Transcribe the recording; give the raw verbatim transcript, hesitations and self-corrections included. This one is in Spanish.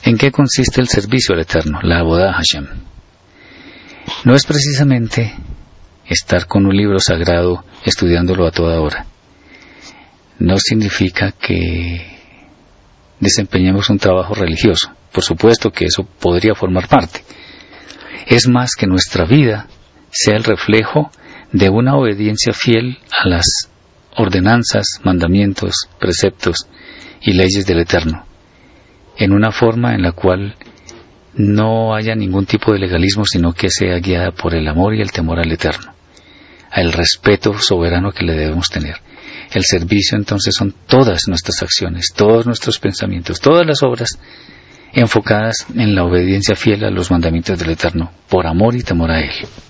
¿En qué consiste el servicio al Eterno, la Avodah Hashem? No es precisamente estar con un libro sagrado estudiándolo a toda hora. No significa que desempeñemos un trabajo religioso. Por supuesto que eso podría formar parte. Es más que nuestra vida sea el reflejo de una obediencia fiel a las ordenanzas, mandamientos, preceptos y leyes del Eterno, en una forma en la cual no haya ningún tipo de legalismo, sino que sea guiada por el amor y el temor al Eterno, al respeto soberano que le debemos tener. El servicio entonces son todas nuestras acciones, todos nuestros pensamientos, todas las obras enfocadas en la obediencia fiel a los mandamientos del Eterno, por amor y temor a Él.